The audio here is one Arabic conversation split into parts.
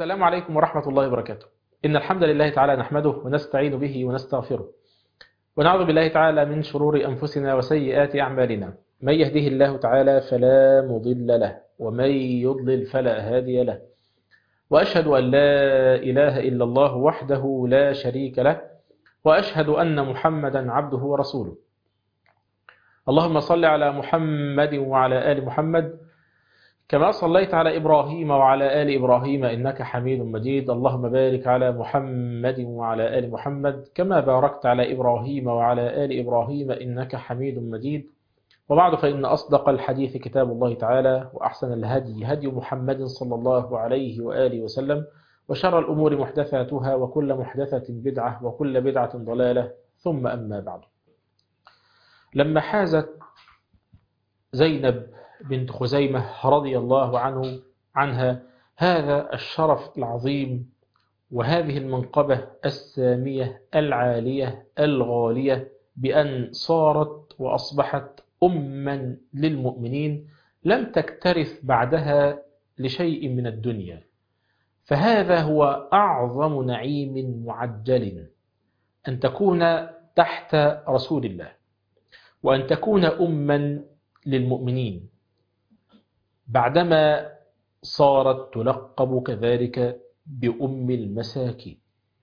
السلام عليكم ورحمة الله وبركاته. إن الحمد لله تعالى نحمده ونستعين به ونستغفره، ونعوذ بالله تعالى من شرور أنفسنا وسيئات أعمالنا. من يهده الله تعالى فلا مضل له، ومن يضلل فلا هادي له. وأشهد أن لا إله إلا الله وحده لا شريك له، وأشهد أن محمدا عبده ورسوله. اللهم صل على محمد وعلى آل محمد كما صليت على إبراهيم وعلى آل إبراهيم إنك حميد مجيد. اللهم بارك على محمد وعلى آل محمد كما باركت على إبراهيم وعلى آل إبراهيم إنك حميد مجيد. وبعد، فإن أصدق الحديث كتاب الله تعالى، وأحسن الهدي هدي محمد صلى الله عليه وآله وسلم، وشر الأمور محدثاتها، وكل محدثة بدعة، وكل بدعة ضلالة، ثم أما بعد. لما حازت زينب بنت خزيمة رضي الله عنها هذا الشرف العظيم وهذه المنقبة السامية العالية الغالية بأن صارت وأصبحت أما للمؤمنين، لم تكترث بعدها لشيء من الدنيا، فهذا هو أعظم نعيم معجل، أن تكون تحت رسول الله، وأن تكون أما للمؤمنين بعدما صارت تلقب كذلك بأم المساكين.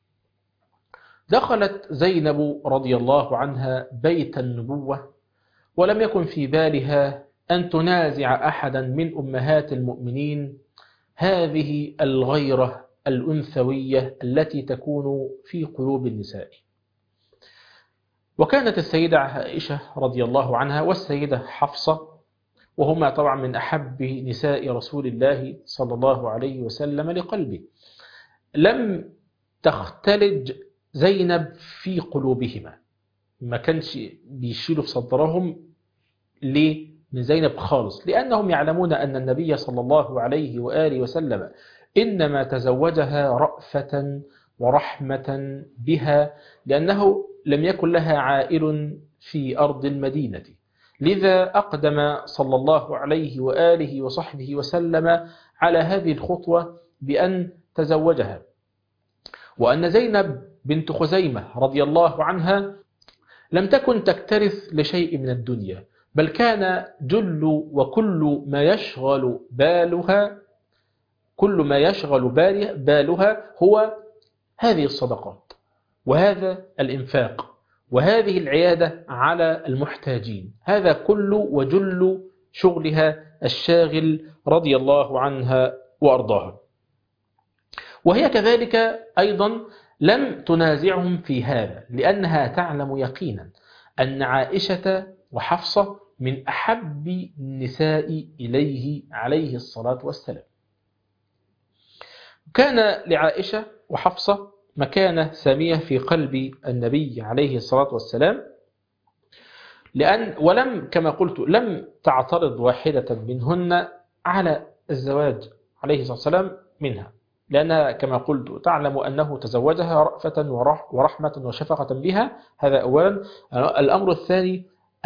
دخلت زينب رضي الله عنها بيت النبوة، ولم يكن في بالها أن تنازع أحدا من أمهات المؤمنين هذه الغيرة الأنثوية التي تكون في قلوب النساء. وكانت السيدة عائشة رضي الله عنها والسيدة حفصة، وهما طبعا من أحب نساء رسول الله صلى الله عليه وسلم لقلبه، لم تختلج زينب في قلوبهما، ما كانش بيشيلوا في صدرهم ليه من زينب خالص، لأنهم يعلمون أن النبي صلى الله عليه وآله وسلم إنما تزوجها رأفة ورحمة بها، لأنه لم يكن لها عائل في أرض المدينة، لذا أقدم صلى الله عليه وآله وصحبه وسلم على هذه الخطوة بأن تزوجها. وأن زينب بنت خزيمة رضي الله عنها لم تكن تكترث لشيء من الدنيا، بل كان جل وكل ما يشغل بالها هو هذه الصدقات، وهذا الإنفاق، وهذه العيادة على المحتاجين. هذا كل وجل شغلها الشاغل رضي الله عنها وأرضاها. وهي كذلك أيضا لم تنازعهم في هذا، لأنها تعلم يقينا أن عائشة وحفصة من أحب النساء إليه عليه الصلاة والسلام. كان لعائشة وحفصة مكانة سامية في قلب النبي عليه الصلاة والسلام، ولم كما قلت لم تعترض واحدة منهن على الزواج عليه الصلاة والسلام منها، لأنها كما قلت تعلم أنه تزوجها رأفة ورحمة وشفقة بها. هذا أولا. الأمر الثاني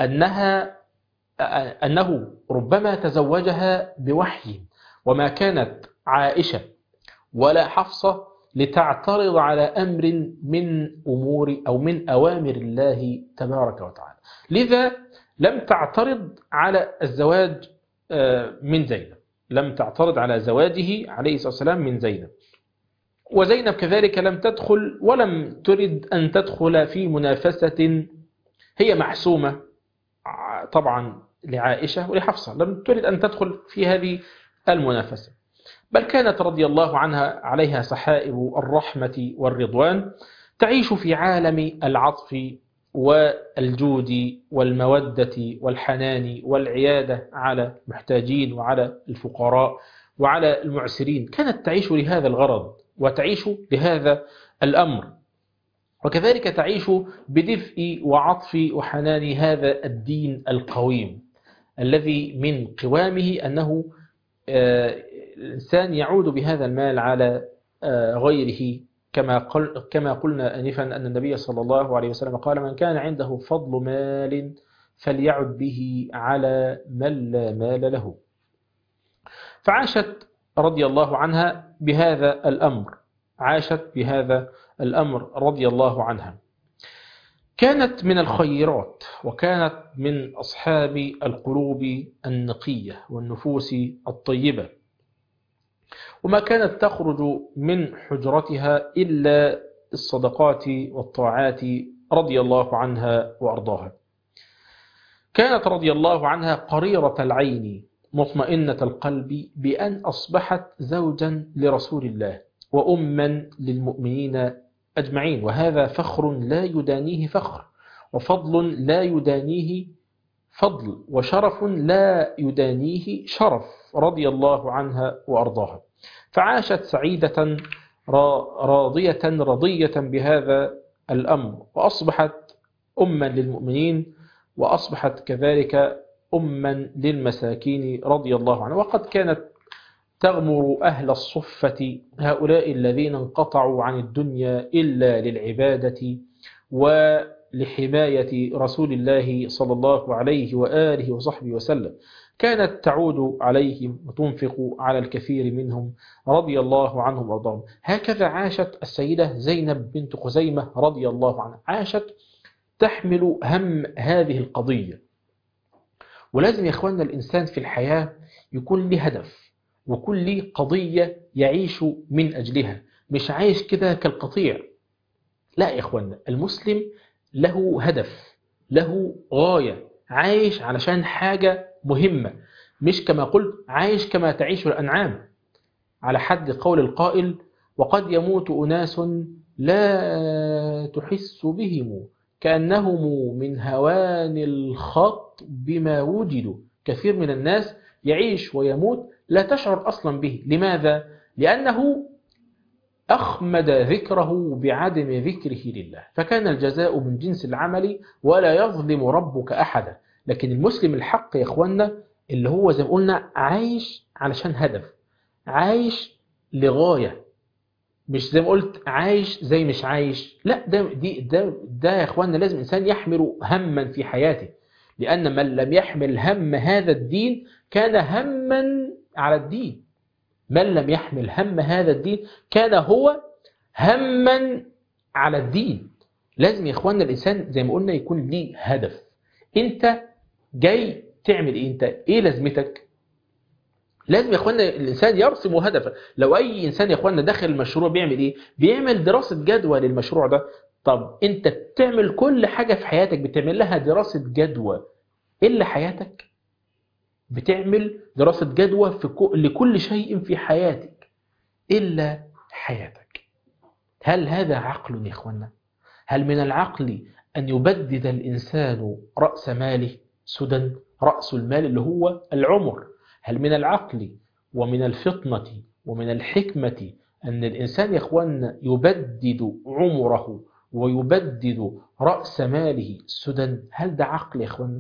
أنه ربما تزوجها بوحي، وما كانت عائشة ولا حفصة لتعترض على أمر من أمور أو من أوامر الله تبارك وتعالى، لذا لم تعترض على الزواج من زينب، لم تعترض على زواجه عليه الصلاة والسلام من زينب. وزينب كذلك لم تدخل ولم ترد أن تدخل في منافسة هي محسومة طبعا لعائشة ولحفصة، لم ترد أن تدخل في هذه المنافسة، بل كانت رضي الله عنها عليها سحائب الرحمة والرضوان، تعيش في عالم العطف والجود والمودة والحنان والعيادة على المحتاجين وعلى الفقراء وعلى المعسرين. كانت تعيش لهذا الغرض وتعيش لهذا الأمر، وكذلك تعيش بدفء وعطف وحنان هذا الدين القويم الذي من قوامه أنه الإنسان يعود بهذا المال على غيره، كما قلنا آنفا أن النبي صلى الله عليه وسلم قال: من كان عنده فضل مال فليعد به على من لا مال له. فعاشت رضي الله عنها بهذا الأمر، عاشت بهذا الأمر رضي الله عنها. كانت من الخيرات، وكانت من أصحاب القلوب النقية والنفوس الطيبة، وما كانت تخرج من حجرتها إلا الصدقات والطاعات رضي الله عنها وأرضاها. كانت رضي الله عنها قريرة العين مطمئنة القلب بأن أصبحت زوجا لرسول الله وأما للمؤمنين أجمعين، وهذا فخر لا يدانيه فخر، وفضل لا يدانيه فضل، وشرف لا يدانيه شرف رضي الله عنها وأرضاها. فعاشت سعيدة رضية بهذا الأمر، وأصبحت أما للمؤمنين، وأصبحت كذلك أما للمساكين رضي الله عنها. وقد كانت تغمر أهل الصفة، هؤلاء الذين انقطعوا عن الدنيا إلا للعبادة ولحماية رسول الله صلى الله عليه وآله وصحبه وسلم، كانت تعود عليهم وتنفق على الكثير منهم رضي الله عنهم وارضاهم. هكذا عاشت السيدة زينب بنت خزيمة رضي الله عنها، عاشت تحمل هم هذه القضية. ولازم يا إخواننا الإنسان في الحياة يكون له هدف، وكل له قضية يعيش من أجلها، مش عايش كده كالقطيع. لا يا إخواننا، المسلم له هدف، له غاية، عايش علشان حاجة مهمة، مش كما قلت عايش كما تعيش الأنعام. على حد قول القائل: وقد يموت أناس لا تحس بهم كأنهم من هوان الخط بما وجدوا. كثير من الناس يعيش ويموت لا تشعر أصلا به. لماذا؟ لأنه أخمد ذكره بعدم ذكره لله، فكان الجزاء من جنس العمل ولا يظلم ربك أحدا. لكن المسلم الحق يا إخوانا اللي هو زي ما قلنا عايش علشان هدف، عايش لغاية، مش زي ما قلت عايش زي مش عايش. لا، ده يا إخوانا لازم إنسان يحمل هما في حياته، لأن من لم يحمل هم هذا الدين كان هما على الدين. من لم يحمل هم هذا الدين كان هو هما على الدين. لازم يا إخوانا الإنسان زي ما قلنا يكون ليه هدف. أنت جاي تعمل إيه؟ أنت إيه لازمتك؟ لازم يا إخوانا الإنسان يرسم هدفا. لو أي إنسان يا إخوانا داخل المشروع بيعمل إيه؟ بيعمل دراسة جدوى للمشروع ده. طب أنت بتعمل كل حاجة في حياتك بتعمل لها دراسة جدوى إلا حياتك؟ بتعمل دراسة جدوى لكل شيء في حياتك إلا حياتك. هل هذا عقل يا إخوانا؟ هل من العقل أن يبدد الإنسان رأس ماله سدى؟ رأس المال اللي هو العمر. هل من العقل ومن الفطنة ومن الحكمة أن الإنسان يا إخوانا يبدد عمره ويبدد رأس ماله سدى؟ هل ده عقل يا إخوانا؟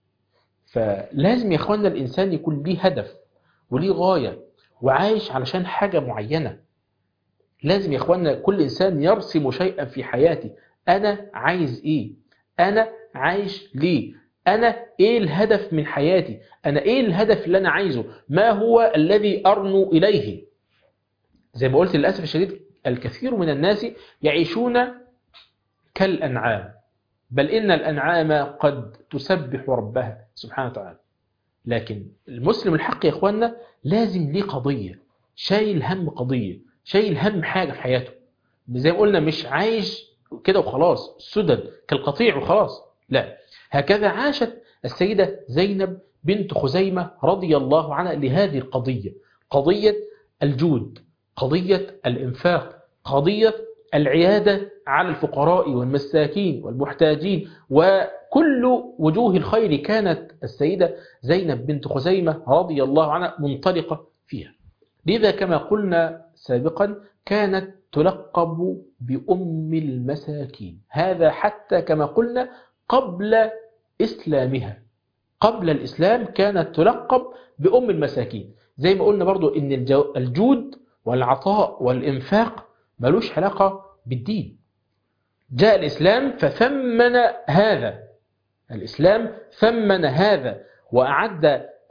فلازم يا إخوانا الإنسان يكون ليه هدف وليه غاية وعايش علشان حاجة معينة. لازم يا إخوانا كل إنسان يرسم شيئا في حياته. أنا عايز إيه؟ أنا عايش ليه؟ أنا إيه الهدف من حياتي؟ أنا إيه الهدف اللي أنا عايزه؟ ما هو الذي أرنو إليه؟ زي ما قلت للأسف الشديد الكثير من الناس يعيشون كالأنعام، بل إن الأنعام قد تسبح ربها سبحانه وتعالى. لكن المسلم الحق يا إخواننا لازم ليه قضية، شايل هم قضية، شايل هم حاجة في حياته. زي ما قلنا مش عايش كده وخلاص سدد كالقطيع وخلاص. لا، هكذا عاشت السيدة زينب بنت خزيمة رضي الله عنها لهذه القضية، قضية الجود، قضية الإنفاق، قضية العيادة على الفقراء والمساكين والمحتاجين، وكل وجوه الخير كانت السيدة زينب بنت خزيمة رضي الله عنها منطلقة فيها. لذا كما قلنا سابقا كانت تلقب بأم المساكين، هذا حتى كما قلنا قبل إسلامها. قبل الإسلام كانت تلقب بأم المساكين. زي ما قلنا برضو إن الجود والعطاء والإنفاق ملوش علاقة بالدين. جاء الإسلام فثمن هذا، الإسلام ثمن هذا وأعد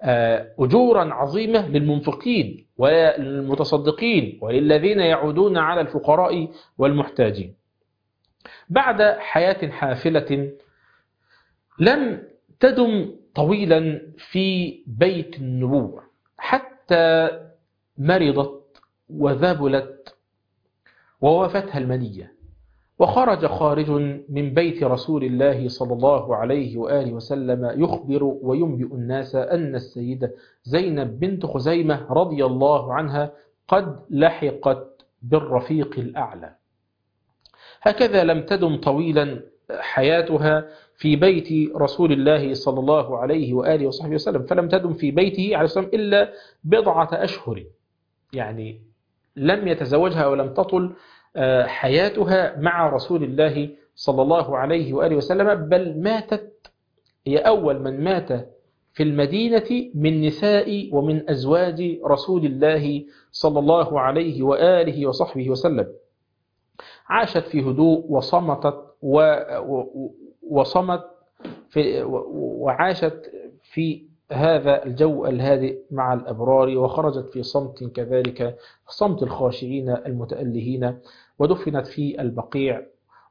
أجورا عظيمة للمنفقين وللمتصدقين وللذين يعودون على الفقراء والمحتاجين. بعد حياة حافلة لم تدم طويلا في بيت النبوة حتى مرضت وذبلت ووفتها المنية، وخرج خارج من بيت رسول الله صلى الله عليه وآله وسلم يخبر وينبئ الناس أن السيدة زينب بنت خزيمة رضي الله عنها قد لحقت بالرفيق الأعلى. هكذا لم تدم طويلا حياتها في بيت رسول الله صلى الله عليه وآله وصحبه وسلم، فلم تدم في بيته عليه السلام إلا بضعة أشهر، يعني لم يتزوجها ولم تطل حياتها مع رسول الله صلى الله عليه وآله وسلم، بل ماتت، هي أول من مات في المدينة من نساء ومن أزواج رسول الله صلى الله عليه وآله وصحبه وسلم. عاشت في هدوء وعاشت في هذا الجو الهادئ مع الأبرار، وخرجت في صمت كذلك، صمت الخاشعين المتألهين، ودفنت في البقيع،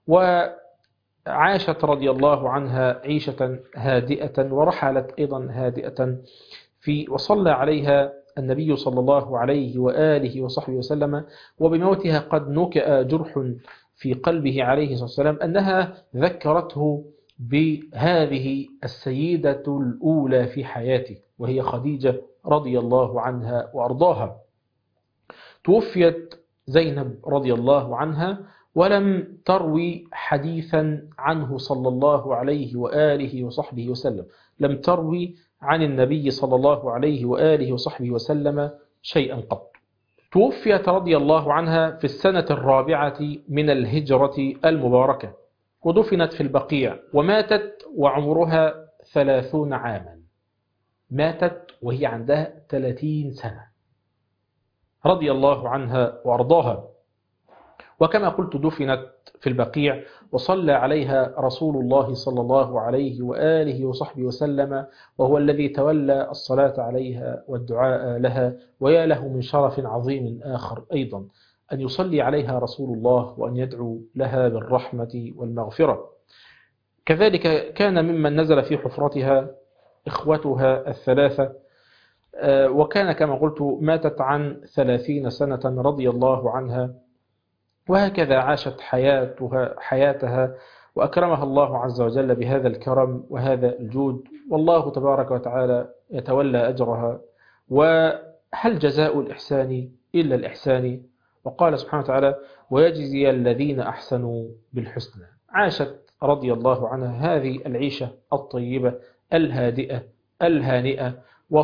وعاشت رضي الله عنها عيشة هادئة، ورحلت أيضا هادئة وصلى عليها النبي صلى الله عليه وآله وصحبه وسلم. وبموتها قد نكأ جرح في قلبه عليه الصلاة والسلام أنها ذكرته بهذه السيدة الأولى في حياته، وهي خديجة رضي الله عنها وأرضاها. توفيت زينب رضي الله عنها ولم تروي حديثا عنه صلى الله عليه وآله وصحبه وسلم، لم تروي عن النبي صلى الله عليه وآله وصحبه وسلم شيئا قط. توفيت رضي الله عنها في السنة الرابعة من الهجرة المباركة، ودفنت في البقيع، وماتت وعمرها 30 عاما، ماتت وهي عندها 30 سنة رضي الله عنها وأرضاها. وكما قلت دفنت في البقيع، وصلى عليها رسول الله صلى الله عليه وآله وصحبه وسلم، وهو الذي تولى الصلاة عليها والدعاء لها. ويا له من شرف عظيم آخر أيضا أن يصلي عليها رسول الله وأن يدعو لها بالرحمة والمغفرة. كذلك كان ممن نزل في حفرتها إخوتها الثلاثة، وكان كما قلت ماتت عن 30 سنة رضي الله عنها. وهكذا عاشت حياتها وأكرمها الله عز وجل بهذا الكرم وهذا الجود، والله تبارك وتعالى يتولى أجرها. وهل جزاء الإحسان إلا الإحسان؟ وقال سبحانه وتعالى: ويجزي الذين أحسنوا بالحسنى. عاشت رضي الله عنها هذه العيشة الطيبة الهادئة الهانئة،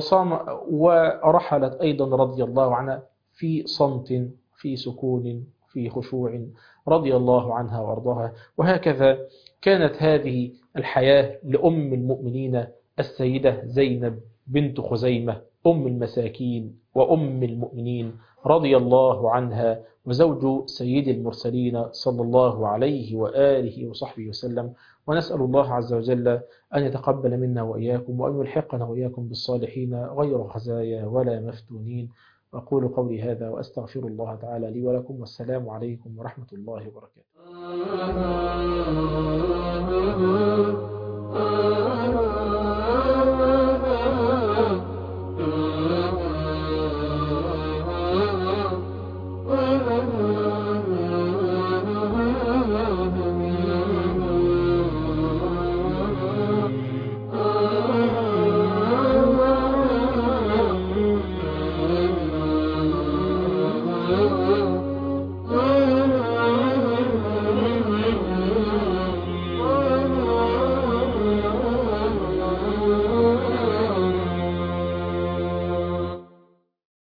ورحلت أيضا رضي الله عنها في صمت، في سكون، في خشوع، رضي الله عنها وارضاها. وهكذا كانت هذه الحياة لأم المؤمنين السيدة زينب بنت خزيمة، أم المساكين وأم المؤمنين رضي الله عنها، وزوج سيد المرسلين صلى الله عليه وآله وصحبه وسلم. ونسأل الله عز وجل أن يتقبل منا وإياكم، وأن يلحقنا وإياكم بالصالحين غير خزايا ولا مفتونين. أقول قولي هذا وأستغفر الله تعالى لي ولكم، والسلام عليكم ورحمة الله وبركاته.